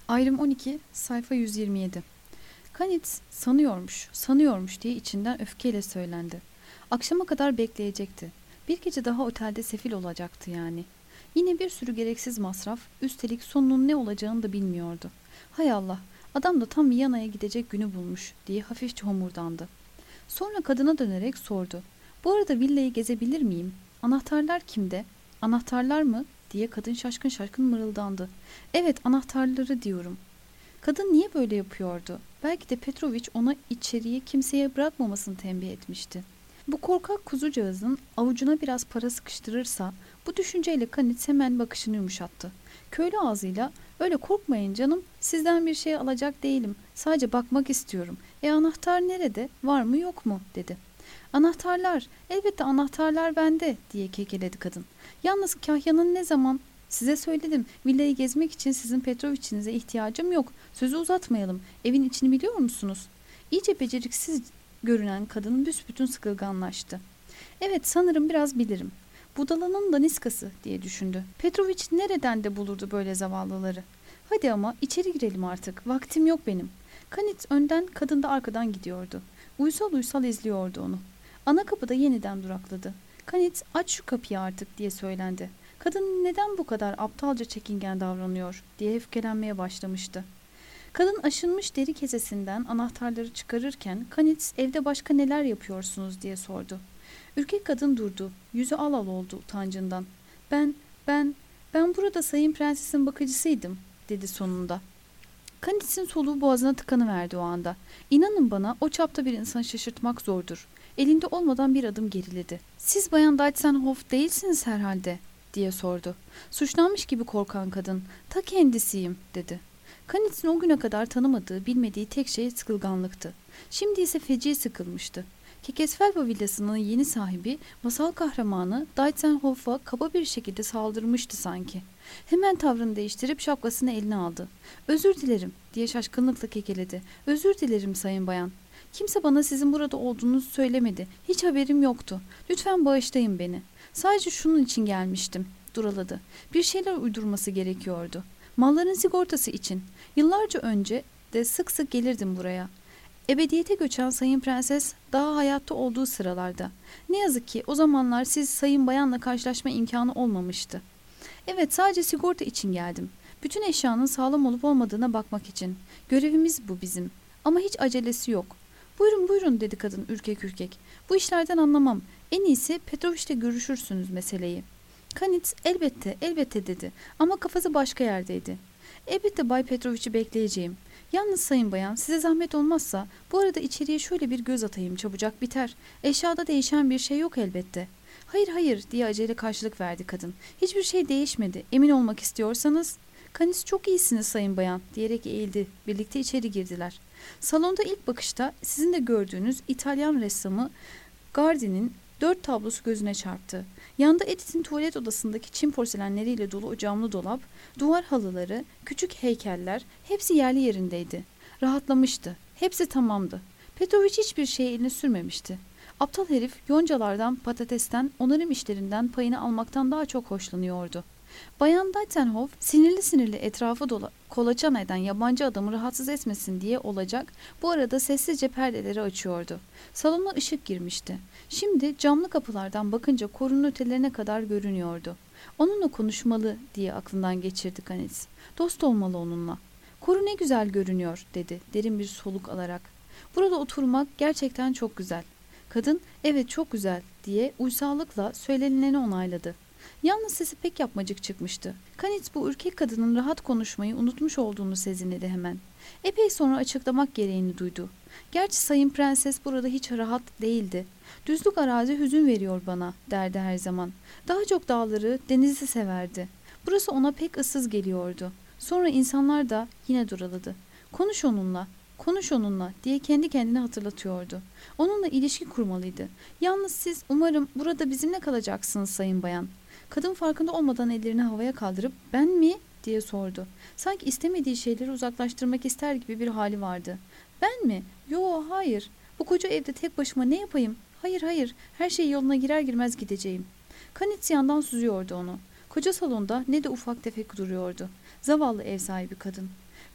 Ayrım 12, sayfa 127. Kanitz sanıyormuş diye içinden öfkeyle söylendi. Akşama kadar bekleyecekti. Bir gece daha otelde sefil olacaktı yani. Yine bir sürü gereksiz masraf, üstelik sonunun ne olacağını da bilmiyordu. Hay Allah, adam da tam Viyana'ya gidecek günü bulmuş diye hafifçe homurdandı. Sonra kadına dönerek sordu. Bu arada villayı gezebilir miyim? Anahtarlar kimde? Anahtarlar mı? Diye kadın şaşkın şaşkın mırıldandı. Evet, anahtarları diyorum. Kadın niye böyle yapıyordu? Belki de Petrovic ona içeriye kimseye bırakmamasını tembih etmişti. Bu korkak kuzucağızın avucuna biraz para sıkıştırırsa bu düşünceyle Kanitz hemen bakışını yumuşattı. Köylü ağzıyla öyle korkmayın canım, sizden bir şey alacak değilim, sadece bakmak istiyorum. Anahtar nerede, var mı yok mu dedi. Anahtarlar, elbette anahtarlar bende diye kekeledi kadın. Yalnız kahyanın ne zaman? Size söyledim, villayı gezmek için sizin Petrovic'inize ihtiyacım yok. Sözü uzatmayalım, evin içini biliyor musunuz? İyice beceriksiz görünen kadın büsbütün sıkılganlaştı. Evet, sanırım biraz bilirim. Budalanın daniskası diye düşündü. Petrovic nereden de bulurdu böyle zavallıları? Hadi ama içeri girelim artık, vaktim yok benim. Kanitz önden, kadın da arkadan gidiyordu. Uysal uysal izliyordu onu. Ana kapıda yeniden durakladı. Kanitz, aç şu kapıyı artık diye söylendi. Kadın neden bu kadar aptalca çekingen davranıyor diye öfkelenmeye başlamıştı. Kadın aşınmış deri kesesinden anahtarları çıkarırken Kanitz, evde başka neler yapıyorsunuz diye sordu. Ürkek kadın durdu. Yüzü al al oldu utancından. Ben, ben, ben burada Sayın Prenses'in bakıcısıydım dedi sonunda. Kanitz'in soluğu boğazına tıkanıverdi o anda. İnanın bana, o çapta bir insanı şaşırtmak zordur. Elinde olmadan bir adım geriledi. Siz Bayan Dietzenhoff değilsiniz herhalde diye sordu. Suçlanmış gibi korkan kadın. Ta kendisiyim dedi. Kanitz'in o güne kadar tanımadığı, bilmediği tek şey sıkılganlıktı. Şimdi ise feci sıkılmıştı. Kekesfelva villasının yeni sahibi, masal kahramanı Dietzenhoff'a kaba bir şekilde saldırmıştı sanki. Hemen tavrını değiştirip şapkasını eline aldı. "Özür dilerim," diye şaşkınlıkla kekeledi. "Özür dilerim sayın bayan. Kimse bana sizin burada olduğunuzu söylemedi. Hiç haberim yoktu. Lütfen bağışlayın beni. Sadece şunun için gelmiştim," duraladı. Bir şeyler uydurması gerekiyordu. Malların sigortası için. Yıllarca önce de sık sık gelirdim buraya. Ebediyete göçen Sayın Prenses daha hayatta olduğu sıralarda. Ne yazık ki o zamanlar siz Sayın Bayan'la karşılaşma imkanı olmamıştı. Evet, sadece sigorta için geldim. Bütün eşyanın sağlam olup olmadığına bakmak için. Görevimiz bu bizim. Ama hiç acelesi yok. Buyurun buyurun dedi kadın ürkek ürkek. Bu işlerden anlamam. En iyisi Petrovic'le görüşürsünüz meseleyi. Kanitz elbette dedi ama kafası başka yerdeydi. Elbette Bay Petrovic'i bekleyeceğim. Yalnız sayın bayan, size zahmet olmazsa bu arada içeriye şöyle bir göz atayım, çabucak biter. Eşyada değişen bir şey yok elbette. Hayır hayır diye acele karşılık verdi kadın. Hiçbir şey değişmedi. Emin olmak istiyorsanız. Kanitz, çok iyisiniz sayın bayan diyerek eğildi. Birlikte içeri girdiler. Salonda ilk bakışta sizin de gördüğünüz İtalyan ressamı Gardi'nin 4 tablosu gözüne çarptı. Yanda Edith'in tuvalet odasındaki Çin porselenleriyle dolu o camlı dolap, duvar halıları, küçük heykeller hepsi yerli yerindeydi. Rahatlamıştı. Hepsi tamamdı. Petrovic hiçbir şeye elini sürmemişti. Aptal herif yoncalardan, patatesten, onarım işlerinden payını almaktan daha çok hoşlanıyordu. Bayan Dietzenhoff sinirli sinirli etrafı kolaçan eden yabancı adamı rahatsız etmesin diye olacak, bu arada sessizce perdeleri açıyordu. Salona ışık girmişti. Şimdi camlı kapılardan bakınca korunun ötelerine kadar görünüyordu. Onunla konuşmalı diye aklından geçirdi Kanitz. Dost olmalı onunla. Koru ne güzel görünüyor dedi derin bir soluk alarak. Burada oturmak gerçekten çok güzel. Kadın evet çok güzel diye uysallıkla söylenileni onayladı. Yalnız sesi pek yapmacık çıkmıştı. Kanitz bu ürkek kadının rahat konuşmayı unutmuş olduğunu sezinledi hemen. Epey sonra açıklamak gereğini duydu. Gerçi Sayın Prenses burada hiç rahat değildi. Düzlük arazi hüzün veriyor bana derdi her zaman. Daha çok dağları, denizi severdi. Burası ona pek ıssız geliyordu. Sonra insanlar da yine duraladı. Konuş onunla, konuş onunla diye kendi kendine hatırlatıyordu. Onunla ilişki kurmalıydı. Yalnız siz umarım burada bizimle kalacaksınız sayın bayan. Kadın farkında olmadan ellerini havaya kaldırıp ben mi diye sordu. Sanki istemediği şeyleri uzaklaştırmak ister gibi bir hali vardı. Ben mi? Yo hayır. Bu koca evde tek başıma ne yapayım? Hayır hayır, her şey yoluna girer girmez gideceğim. Kanitz yandan süzüyordu onu. Koca salonda ne de ufak tefek duruyordu. Zavallı ev sahibi kadın.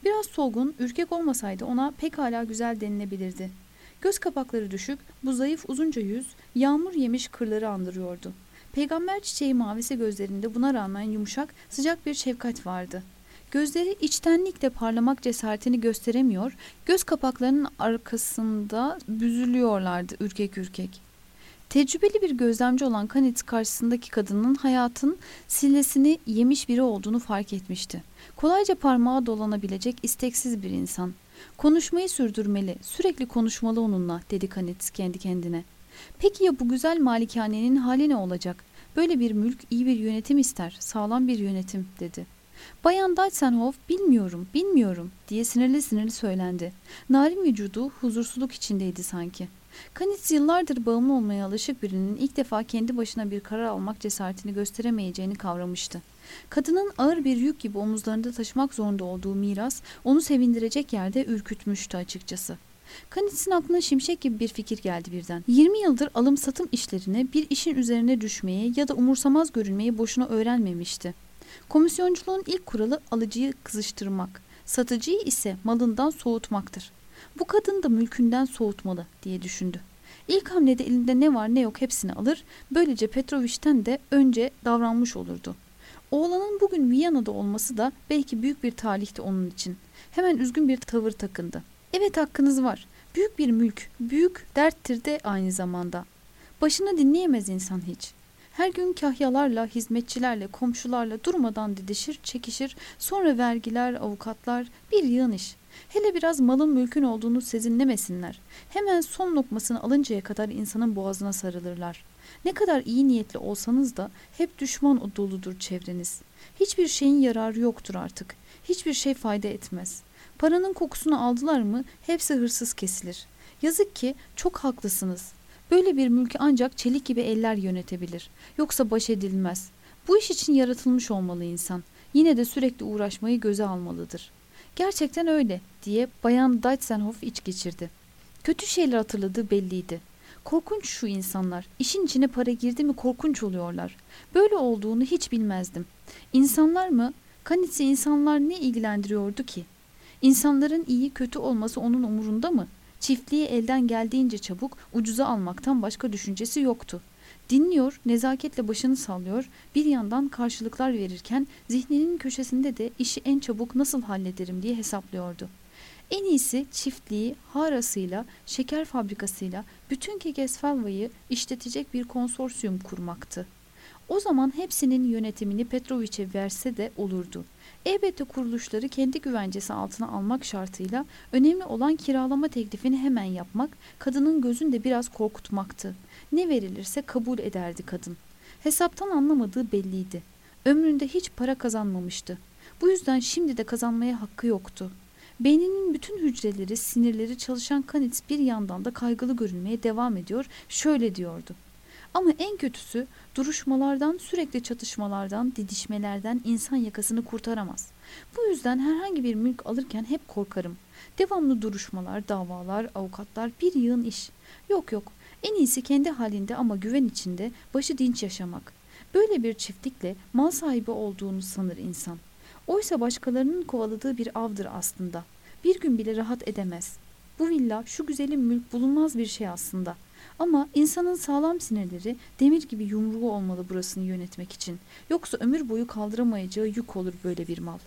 Biraz solgun, ürkek olmasaydı ona pekala güzel denilebilirdi. Göz kapakları düşük, bu zayıf uzunca yüz, yağmur yemiş kırları andırıyordu. Peygamber çiçeği mavisi gözlerinde buna rağmen yumuşak, sıcak bir şefkat vardı. Gözleri içtenlikle parlamak cesaretini gösteremiyor, göz kapaklarının arkasında büzülüyorlardı ürkek ürkek. Tecrübeli bir gözlemci olan Kanitz karşısındaki kadının hayatın sillesini yemiş biri olduğunu fark etmişti. Kolayca parmağa dolanabilecek isteksiz bir insan. Konuşmayı sürdürmeli, sürekli konuşmalı onunla, dedi Kanitz kendi kendine. Peki ya bu güzel malikanenin hali ne olacak? Böyle bir mülk iyi bir yönetim ister, sağlam bir yönetim, dedi. Bayan Datsenhoff, bilmiyorum diye sinirli sinirli söylendi. Narin vücudu huzursuzluk içindeydi sanki. Kanitz yıllardır bağımlı olmaya alışık birinin ilk defa kendi başına bir karar almak cesaretini gösteremeyeceğini kavramıştı. Kadının ağır bir yük gibi omuzlarında taşımak zorunda olduğu miras onu sevindirecek yerde ürkütmüştü açıkçası. Kanitz'in aklına şimşek gibi bir fikir geldi birden. 20 yıldır alım satım işlerine, bir işin üzerine düşmeyi ya da umursamaz görünmeyi boşuna öğrenmemişti. Komisyonculuğun ilk kuralı alıcıyı kızıştırmak, satıcıyı ise malından soğutmaktır. Bu kadın da mülkünden soğutmalı diye düşündü. İlk hamlede elinde ne var ne yok hepsini alır, böylece Petrovich'ten de önce davranmış olurdu. Oğlanın bugün Viyana'da olması da belki büyük bir talihti onun için. Hemen üzgün bir tavır takındı. Evet, hakkınız var. Büyük bir mülk, büyük derttir de aynı zamanda. Başını dinleyemez insan hiç. Her gün kahyalarla, hizmetçilerle, komşularla durmadan didişir, çekişir, sonra vergiler, avukatlar, bir yığın iş. Hele biraz malın mülkün olduğunu sezinlemesinler. Hemen son lokmasını alıncaya kadar insanın boğazına sarılırlar. Ne kadar iyi niyetli olsanız da hep düşman doludur çevreniz. Hiçbir şeyin yararı yoktur artık. Hiçbir şey fayda etmez. Paranın kokusunu aldılar mı hepsi hırsız kesilir. Yazık ki çok haklısınız. Böyle bir mülkü ancak çelik gibi eller yönetebilir. Yoksa baş edilmez. Bu iş için yaratılmış olmalı insan. Yine de sürekli uğraşmayı göze almalıdır. Gerçekten öyle diye Bayan Datsenhoff iç geçirdi. Kötü şeyler hatırladığı belliydi. Korkunç şu insanlar. İşin içine para girdi mi korkunç oluyorlar. Böyle olduğunu hiç bilmezdim. İnsanlar mı? Kanitz'i insanlar ne ilgilendiriyordu ki? İnsanların iyi kötü olması onun umurunda mı? Çiftliği elden geldiğince çabuk ucuza almaktan başka düşüncesi yoktu. Dinliyor, nezaketle başını sallıyor, bir yandan karşılıklar verirken zihninin köşesinde de işi en çabuk nasıl hallederim diye hesaplıyordu. En iyisi çiftliği, harasıyla, şeker fabrikasıyla bütün Kekesfelva'yı işletecek bir konsorsiyum kurmaktı. O zaman hepsinin yönetimini Petrovich'e verse de olurdu. Elbette kuruluşları kendi güvencesi altına almak şartıyla önemli olan kiralama teklifini hemen yapmak, kadının gözünde biraz korkutmaktı. Ne verilirse kabul ederdi kadın. Hesaptan anlamadığı belliydi. Ömründe hiç para kazanmamıştı. Bu yüzden şimdi de kazanmaya hakkı yoktu. Beyninin bütün hücreleri, sinirleri çalışan Kanitz bir yandan da kaygılı görünmeye devam ediyor, şöyle diyordu. Ama en kötüsü duruşmalardan, sürekli çatışmalardan, didişmelerden insan yakasını kurtaramaz. Bu yüzden herhangi bir mülk alırken hep korkarım. Devamlı duruşmalar, davalar, avukatlar, bir yığın iş. Yok, en iyisi kendi halinde ama güven içinde başı dinç yaşamak. Böyle bir çiftlikle mal sahibi olduğunu sanır insan. Oysa başkalarının kovaladığı bir avdır aslında. Bir gün bile rahat edemez. Bu villa, şu güzelim mülk bulunmaz bir şey aslında. Ama insanın sağlam sinirleri demir gibi yumruğu olmalı burasını yönetmek için. Yoksa ömür boyu kaldıramayacağı yük olur böyle bir mal.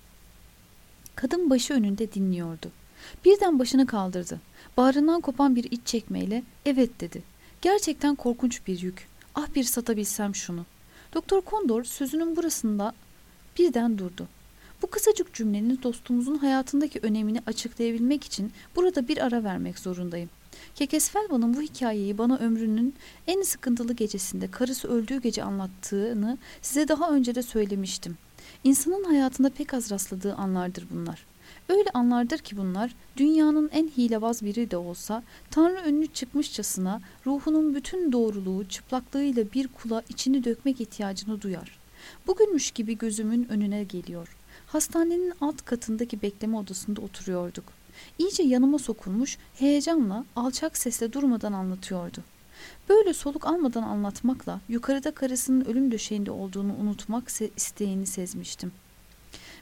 Kadın başı önünde dinliyordu. Birden başını kaldırdı. Bağrından kopan bir iç çekmeyle evet dedi. Gerçekten korkunç bir yük. Ah, bir satabilsem şunu. Doktor Kondor sözünün burasında birden durdu. Bu kısacık cümlenin dostumuzun hayatındaki önemini açıklayabilmek için burada bir ara vermek zorundayım. Kekesfelva'nın bu hikayeyi bana ömrünün en sıkıntılı gecesinde karısı öldüğü gece anlattığını size daha önce de söylemiştim. İnsanın hayatında pek az rastladığı anlardır bunlar. Öyle anlardır ki bunlar dünyanın en hilebaz biri de olsa Tanrı önünü çıkmışçasına ruhunun bütün doğruluğu çıplaklığıyla bir kula içini dökmek ihtiyacını duyar. Bugünmüş gibi gözümün önüne geliyor. Hastanenin alt katındaki bekleme odasında oturuyorduk. İyice yanıma sokulmuş, heyecanla, alçak sesle durmadan anlatıyordu. Böyle soluk almadan anlatmakla yukarıda karısının ölüm döşeğinde olduğunu unutmak isteğini sezmiştim.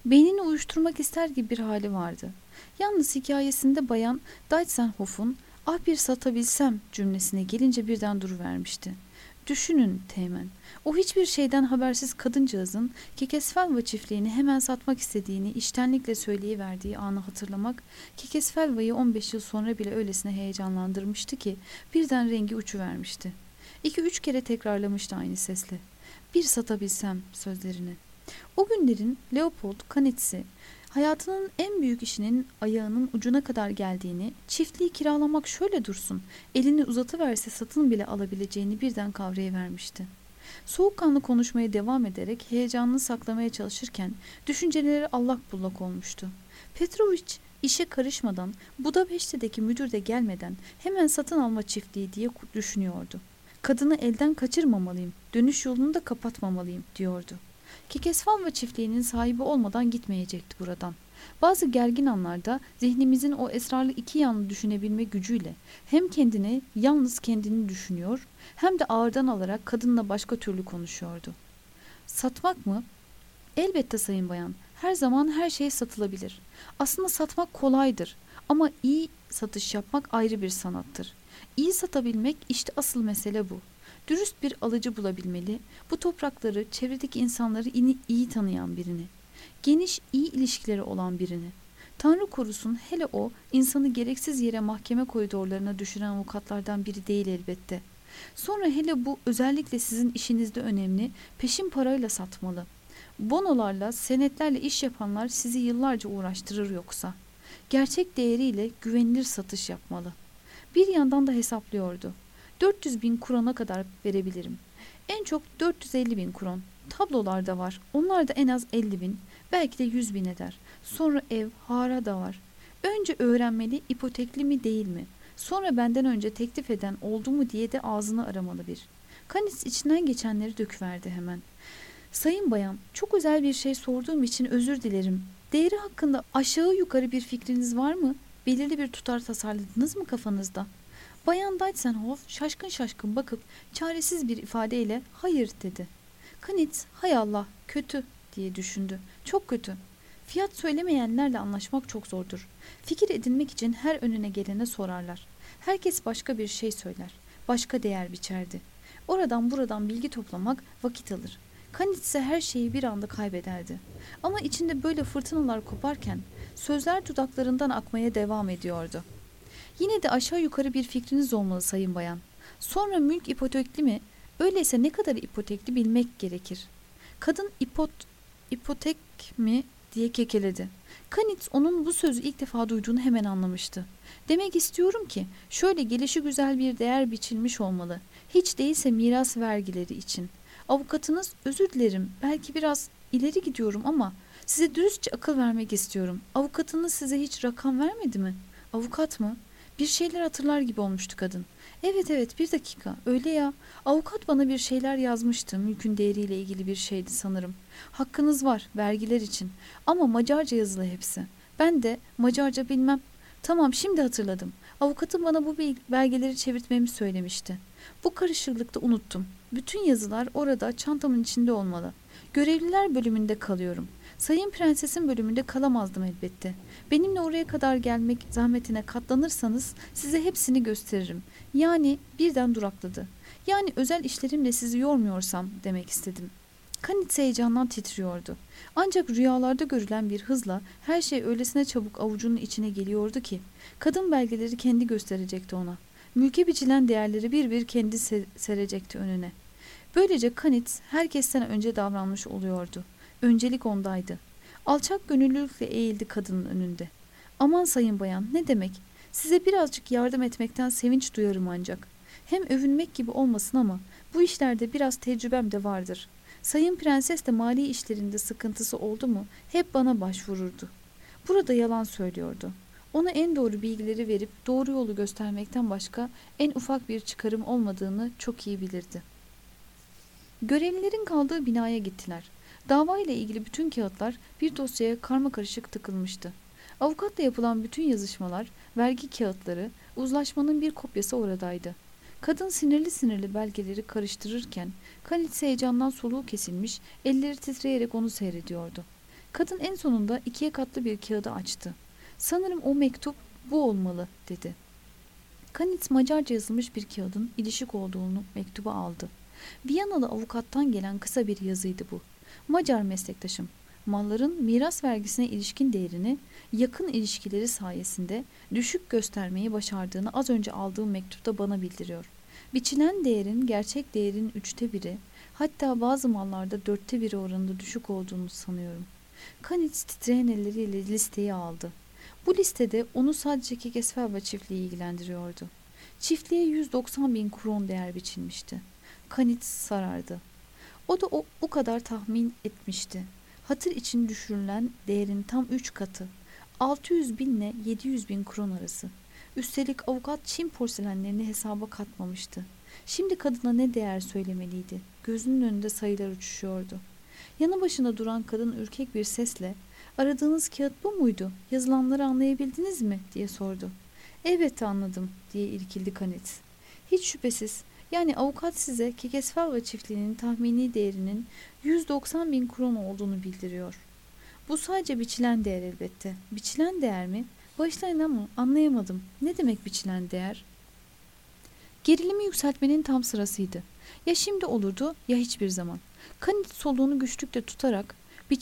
Beynini uyuşturmak ister gibi bir hali vardı. Yalnız hikayesinde Bayan Dietzenhoff'un "Ah bir satabilsem" cümlesine gelince birden duruvermişti. Düşünün Teğmen, o hiçbir şeyden habersiz kadıncağızın Kekesfelva çiftliğini hemen satmak istediğini içtenlikle söyleyiverdiği anı hatırlamak, Kekesfelva'yı 15 yıl sonra bile öylesine heyecanlandırmıştı ki birden rengi uçuvermişti. 2-3 kere tekrarlamıştı aynı sesle. "Bir satabilsem" sözlerini. O günlerin Leopold Kanitz'i hayatının en büyük işinin ayağının ucuna kadar geldiğini, çiftliği kiralamak şöyle dursun, elini uzatıverse satın bile alabileceğini birden kavrayıvermişti. Soğukkanlı konuşmaya devam ederek heyecanını saklamaya çalışırken düşünceleri allak bullak olmuştu. Petrovic işe karışmadan, Budapeşte'deki müdür de gelmeden hemen satın alma çiftliği diye düşünüyordu. Kadını elden kaçırmamalıyım, dönüş yolunu da kapatmamalıyım diyordu. Kekesfalva çiftliğinin sahibi olmadan gitmeyecekti buradan. Bazı gergin anlarda zihnimizin o esrarlı iki yanlı düşünebilme gücüyle hem kendini, yalnız kendini düşünüyor, hem de ağırdan alarak kadınla başka türlü konuşuyordu. Satmak mı? Elbette sayın bayan, her zaman her şey satılabilir. Aslında satmak kolaydır ama iyi satış yapmak ayrı bir sanattır. İyi satabilmek işte asıl mesele bu. Dürüst bir alıcı bulabilmeli, bu toprakları, çevredeki insanları iyi tanıyan birini, geniş iyi ilişkileri olan birini. Tanrı korusun, hele o insanı gereksiz yere mahkeme koridorlarına düşüren avukatlardan biri değil elbette. Sonra hele bu özellikle sizin işinizde önemli, peşin parayla satmalı. Bonolarla, senetlerle iş yapanlar sizi yıllarca uğraştırır yoksa. Gerçek değeriyle güvenilir satış yapmalı. Bir yandan da hesaplıyordu. 400.000 krona kadar verebilirim. En çok 450.000 kron. Tablolar da var. Onlar da en az 50.000, belki de 100.000 eder. Sonra ev, hara da var. Önce öğrenmeli, ipotekli mi değil mi? Sonra benden önce teklif eden oldu mu diye de ağzını aramalı bir. Kanitz içinden geçenleri döküverdi hemen. Sayın bayan, çok özel bir şey sorduğum için özür dilerim. Değeri hakkında aşağı yukarı bir fikriniz var mı? Belirli bir tutar tasarladınız mı kafanızda? Bayan Dietzenhoff şaşkın şaşkın bakıp çaresiz bir ifadeyle hayır dedi. Kanitz, hay Allah, kötü diye düşündü. Çok kötü. Fiyat söylemeyenlerle anlaşmak çok zordur. Fikir edinmek için her önüne gelene sorarlar. Herkes başka bir şey söyler. Başka değer biçerdi. Oradan buradan bilgi toplamak vakit alır. Kanitz ise her şeyi bir anda kaybederdi. Ama içinde böyle fırtınalar koparken sözler dudaklarından akmaya devam ediyordu. Yine de aşağı yukarı bir fikriniz olmalı sayın bayan. Sonra mülk ipotekli mi? Öyleyse ne kadar ipotekli bilmek gerekir. Kadın ipotek mi diye kekeledi. Kanitz onun bu sözü ilk defa duyduğunu hemen anlamıştı. Demek istiyorum ki şöyle gelişigüzel bir değer biçilmiş olmalı. Hiç değilse miras vergileri için. Avukatınız, özür dilerim, belki biraz ileri gidiyorum ama size dürüstçe akıl vermek istiyorum. Avukatınız size hiç rakam vermedi mi? Avukat mı? Bir şeyler hatırlar gibi olmuştu kadın. Evet, bir dakika, öyle ya. Avukat bana bir şeyler yazmıştı. Mülkün değeriyle ilgili bir şeydi sanırım. Hakkınız var vergiler için. Ama Macarca yazılı hepsi. Ben de Macarca bilmem. Tamam, şimdi hatırladım. Avukatım bana bu belgeleri çevirtmemi söylemişti. Bu karışıklıkta unuttum. Bütün yazılar orada çantamın içinde olmalı. Görevliler bölümünde kalıyorum. Sayın Prenses'in bölümünde kalamazdım elbette. Benimle oraya kadar gelmek zahmetine katlanırsanız size hepsini gösteririm. Yani birden durakladı. Yani özel işlerimle sizi yormuyorsam demek istedim. Kanitz heyecandan titriyordu. Ancak rüyalarda görülen bir hızla her şey öylesine çabuk avucunun içine geliyordu ki kadın belgeleri kendi gösterecekti ona. Mülke biçilen değerleri bir bir kendi serecekti önüne. Böylece Kanitz herkesten önce davranmış oluyordu. Öncelik ondaydı. Alçak gönüllülükle eğildi kadının önünde. Aman sayın bayan, ne demek? Size birazcık yardım etmekten sevinç duyarım ancak. Hem övünmek gibi olmasın ama bu işlerde biraz tecrübem de vardır. Sayın Prenses de mali işlerinde sıkıntısı oldu mu hep bana başvururdu. Burada yalan söylüyordu. Ona en doğru bilgileri verip doğru yolu göstermekten başka en ufak bir çıkarım olmadığını çok iyi bilirdi. Görevlilerin kaldığı binaya gittiler. Dava ile ilgili bütün kağıtlar bir dosyaya karmakarışık tıkılmıştı. Avukatla yapılan bütün yazışmalar, vergi kağıtları, uzlaşmanın bir kopyası oradaydı. Kadın sinirli sinirli belgeleri karıştırırken Kanitz heyecandan soluğu kesilmiş, elleri titreyerek onu seyrediyordu. Kadın en sonunda 2'ye katlı bir kağıdı açtı. Sanırım o mektup bu olmalı dedi. Kanitz Macarca yazılmış bir kağıdın ilişik olduğunu mektuba aldı. Viyanalı avukattan gelen kısa bir yazıydı bu. Macar meslektaşım, malların miras vergisine ilişkin değerini yakın ilişkileri sayesinde düşük göstermeyi başardığını az önce aldığım mektupta bana bildiriyor. Biçilen değerin gerçek değerin 1/3, hatta bazı mallarda 1/4 oranında düşük olduğunu sanıyorum. Kanitz titreyen elleriyle listeyi aldı. Bu listede onu sadece Kekesfelva çiftliği ilgilendiriyordu. Çiftliğe 190.000 kron değer biçilmişti. Kanitz sarardı. O da o kadar tahmin etmişti. Hatır için düşürülen değerin tam 3 katı. 600.000 ile 700.000 kron arası. Üstelik avukat Çin porselenlerini hesaba katmamıştı. Şimdi kadına ne değer söylemeliydi? Gözünün önünde sayılar uçuşuyordu. Yanı başında duran kadın ürkek bir sesle "Aradığınız kağıt bu muydu? Yazılanları anlayabildiniz mi?" diye sordu. "Elbette anladım," diye irkildi Kanitz. "Hiç şüphesiz. Yani avukat size Kekesfelva çiftliğinin tahmini değerinin 190.000 kron olduğunu bildiriyor. Bu sadece biçilen değer elbette." "Biçilen değer mi? Bağışlayın ama anlayamadım. Ne demek biçilen değer?" Gerilimi yükseltmenin tam sırasıydı. Ya şimdi olurdu ya hiçbir zaman. Kanit soluğunu güçlükle tutarak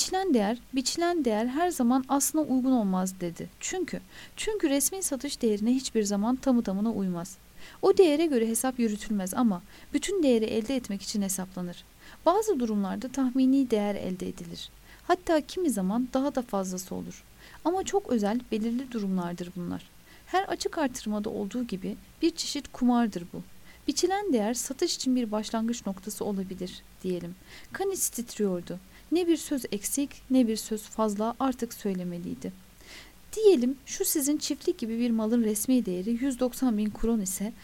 biçilen değer her zaman aslına uygun olmaz dedi. Çünkü resmi satış değerine hiçbir zaman tamı tamına uymaz. O değere göre hesap yürütülmez ama bütün değeri elde etmek için hesaplanır. Bazı durumlarda tahmini değer elde edilir. Hatta kimi zaman daha da fazlası olur. Ama çok özel, belirli durumlardır bunlar. Her açık artırmada olduğu gibi bir çeşit kumardır bu. Biçilen değer satış için bir başlangıç noktası olabilir diyelim. Kanitz titriyordu. Ne bir söz eksik ne bir söz fazla artık söylemeliydi. Diyelim şu sizin çiftlik gibi bir malın resmi değeri 190.000 kron ise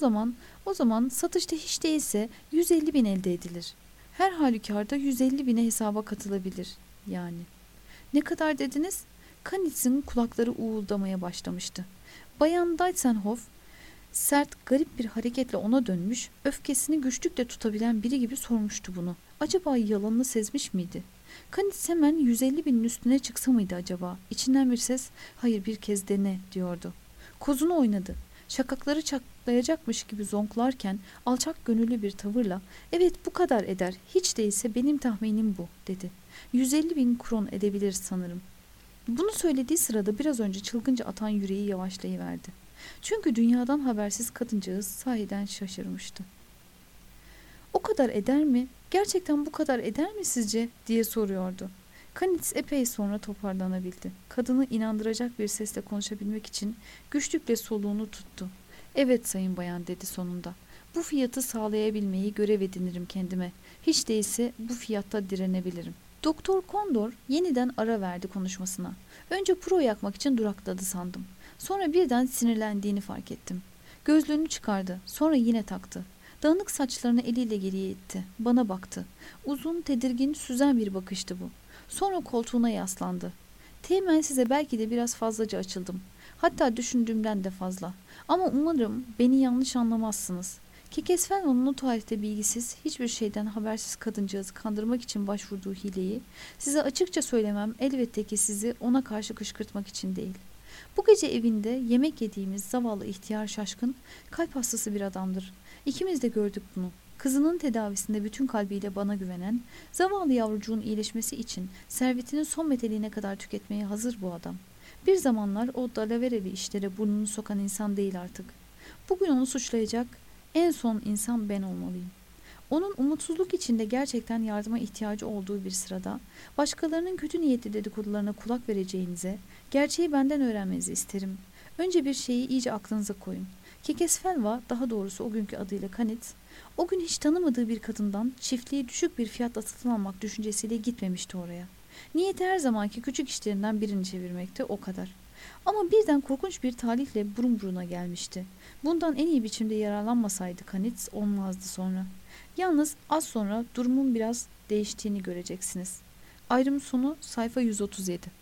o zaman satışta hiç değilse 150.000 elde edilir. Her halükarda 150.000'e hesaba katılabilir yani. Ne kadar dediniz? Kanitz'in kulakları uğuldamaya başlamıştı. Bayan Dietzenhoff sert, garip bir hareketle ona dönmüş, öfkesini güçlükle tutabilen biri gibi sormuştu bunu. Acaba yalanını sezmiş miydi? Kanitz hemen 150.000'in üstüne çıksa mıydı acaba? İçinden bir ses, "Hayır, bir kez dene," diyordu. Kozunu oynadı. Şakakları çatlayacakmış gibi zonklarken alçak gönüllü bir tavırla, "Evet, bu kadar eder. Hiç değilse benim tahminim bu," dedi. 150.000 kron edebilir sanırım. Bunu söylediği sırada biraz önce çılgınca atan yüreği yavaşlayıverdi. Çünkü dünyadan habersiz kadıncağız sahiden şaşırmıştı. "O kadar eder mi? Gerçekten bu kadar eder mi sizce?" diye soruyordu. Kanitz epey sonra toparlanabildi. Kadını inandıracak bir sesle konuşabilmek için güçlükle soluğunu tuttu. "Evet sayın bayan," dedi sonunda. "Bu fiyatı sağlayabilmeyi görev edinirim kendime. Hiç değilse bu fiyatta direnebilirim." Doktor Kondor yeniden ara verdi konuşmasına. Önce pro yakmak için durakladı sandım. Sonra birden sinirlendiğini fark ettim. Gözlüğünü çıkardı. Sonra yine taktı. Dağınık saçlarını eliyle geriye itti. Bana baktı. Uzun, tedirgin, süzen bir bakıştı bu. Sonra koltuğuna yaslandı. "Teğmen size belki de biraz fazlaca açıldım. Hatta düşündüğümden de fazla. Ama umarım beni yanlış anlamazsınız. Kekesfelman'ın o tarihte bilgisiz, hiçbir şeyden habersiz kadıncağızı kandırmak için başvurduğu hileyi size açıkça söylemem elbette ki sizi ona karşı kışkırtmak için değil. Bu gece evinde yemek yediğimiz zavallı ihtiyar şaşkın, kalp hastası bir adamdır. İkimiz de gördük bunu. Kızının tedavisinde bütün kalbiyle bana güvenen, zavallı yavrucuğun iyileşmesi için servetinin son meteliğine kadar tüketmeye hazır bu adam. Bir zamanlar o dalavereli işlere burnunu sokan insan değil artık. Bugün onu suçlayacak en son insan ben olmalıyım. Onun umutsuzluk içinde gerçekten yardıma ihtiyacı olduğu bir sırada başkalarının kötü niyetli dedikodularına kulak vereceğinize, gerçeği benden öğrenmenizi isterim. Önce bir şeyi iyice aklınıza koyun. Kekesfelva, daha doğrusu o günkü adıyla Kanitz, o gün hiç tanımadığı bir kadından çiftliği düşük bir fiyatla satın almak düşüncesiyle gitmemişti oraya. Niyeti her zamanki küçük işlerinden birini çevirmekte, o kadar. Ama birden korkunç bir talihle burun buruna gelmişti. Bundan en iyi biçimde yararlanmasaydı Kanitz olmazdı sonra. Yalnız az sonra durumun biraz değiştiğini göreceksiniz. Ayrım sonu sayfa 137.